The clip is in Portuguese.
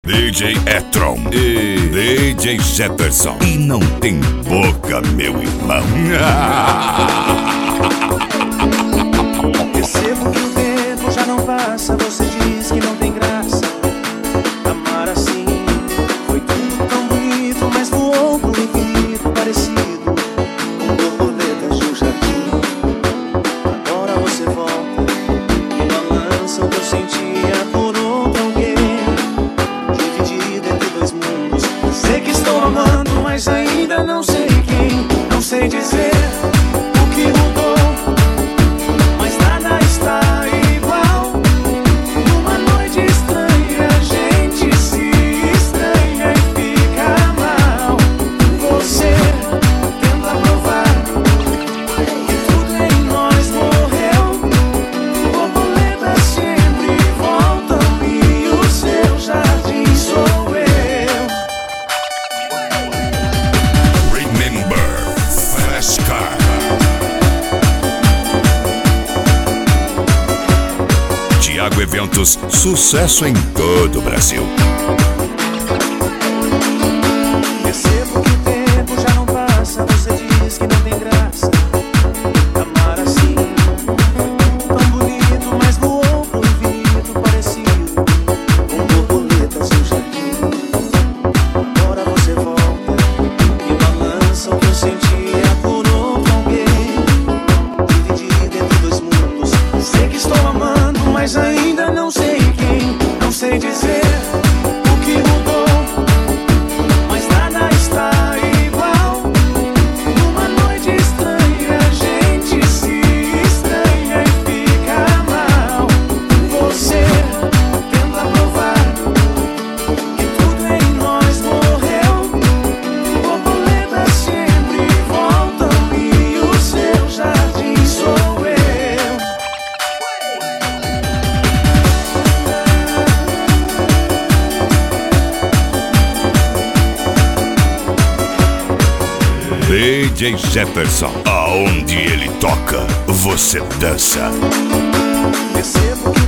DJ Etron e DJ Jefferson. E não tem boca, meu irmão. Percebo que o tempo já não passa. Você diz que não tem graça amar assim. Foi tudo tão bonito, mas voou pro infinito, parecido com borboletas de um jardim. Agora você volta e balança o que eu sentia por outro alguém, dividido entre dois mundos. Sei que estou amando, mas ainda não sei quem. Não sei dizer o que mudou, mas nada está igual. Numa noite estranha, a gente se estranha e fica mal. Você tenta provar que tudo em nós morreu. Borboletas sempre voltam e o seu jardim sou eu. Remember, Flash Car. Tiago Eventos, sucesso em todo o Brasil. Percebo que o tempo já não passa. Você diz que não tem graça amar assim. Tão bonito, mas voou pro infinito, parecido com borboletas no jardim. Agora você volta e balança o que eu sentia por outro alguém, dividido entre dois mundos. Sei que estou amando, mas ainda não sei quem. Não sei dizer o que mudou, mas nada está igual. Numa noite estranha, a gente se estranha e fica mal. Você tenta provar que tudo em nós morreu. Borboletas sempre voltam e o seu jardim sou eu. DJ Jefferson, aonde ele toca, você dança. Percebo que